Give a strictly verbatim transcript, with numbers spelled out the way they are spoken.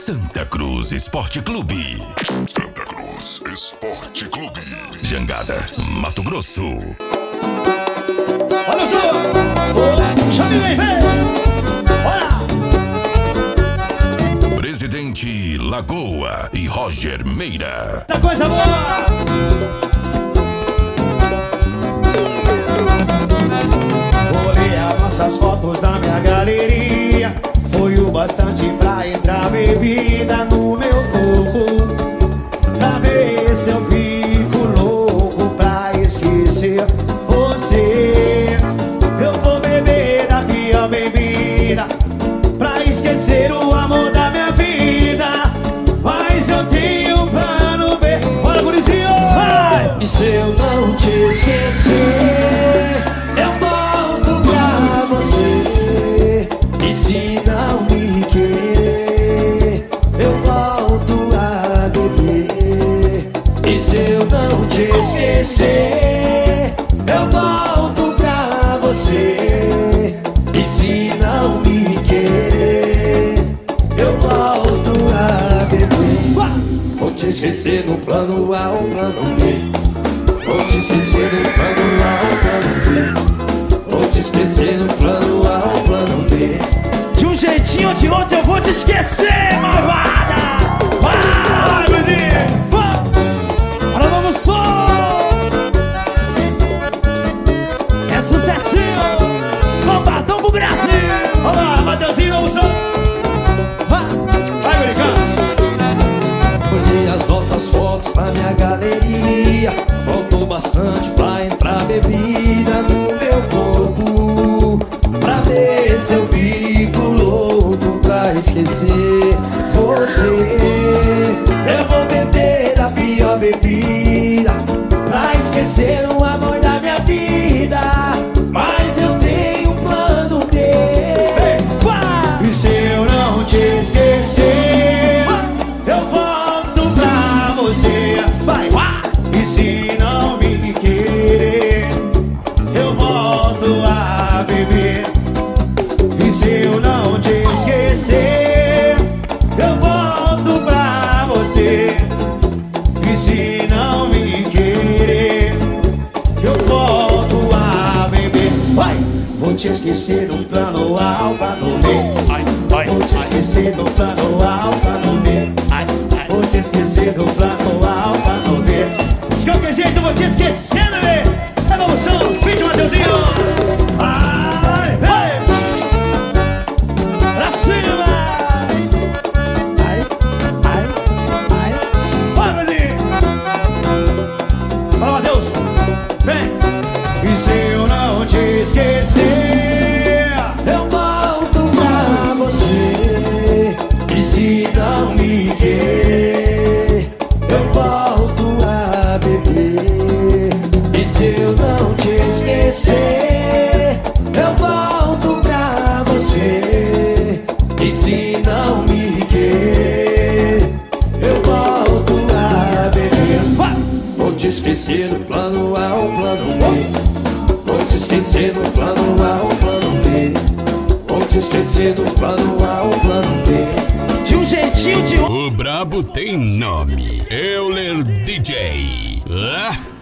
Santa Cruz Esporte Clube. Santa Cruz Esporte Clube. Jangada, Mato Grosso. Olha só! Chame bem, vem! Olha! Presidente Lagoa e Roger Meira. Da coisa boa! Olhei as nossas fotos da minha galeria. Foi o bastante pra entrar bebida no meu corpo, pra ver se eu fico louco pra esquecer você. Eu vou beber da pior bebida pra esquecer o amor da minha vida. Mas eu tenho um plano B. Bora, gurizinho! Vai! E se eu não te esquecer, eu volto pra você. E se não me querer, eu volto a beber. E se eu não te esquecer, eu volto pra você. E se não me querer, eu volto a beber. Vou te esquecer no plano A ou plano B. Vou te esquecer no plano A ou plano B. Vou te esquecer no plano A ou plano B. De um jeitinho ou de outro eu vou te esquecer, malvada! Vai, Luizinho! Bora, vamos som! É sucessinho! Bombadão pro Brasil! Vamos lá, Mateuzinho, vamos som! Vai, vai, brincar! Olhei as nossas fotos na minha galeria. Faltou bastante pra entrar bebida no meu corpo, pra ver se eu fico louco pra esquecer você. Eu vou beber da pior bebida pra esquecer o amor da minha vida. Mas eu tenho um plano B. E se eu não te esquecer, eu volto pra você. Vai! E se não me querer, eu volto a beber. E se eu não te esquecer, eu volto pra você. E se não me querer, eu volto a beber. Vai! Vou te esquecer do plano A ao plano B. Vou te esquecer do plano A ao plano B. Vou te esquecer do plano A ao plano B. De qualquer jeito eu vou te esquecer, bebê. É evolução, vídeo, Mateuzinho. Vai, vem. Pra cima. Ai, ai, ai. Bora, Brasil. Bora, Mateus. Vem. E se eu não te esquecer, Eu volto pra você. E se não me querer, eu volto a beber. E se eu não te esquecer, eu volto pra você. E se não me querer, eu volto a beber. Vou te esquecer no plano A ou plano B. Vou te esquecer no plano A ou plano B. Vou te esquecer no plano A ou plano B. de um jeitinho de outro. O brabo tem nome. Euler D J. Ah?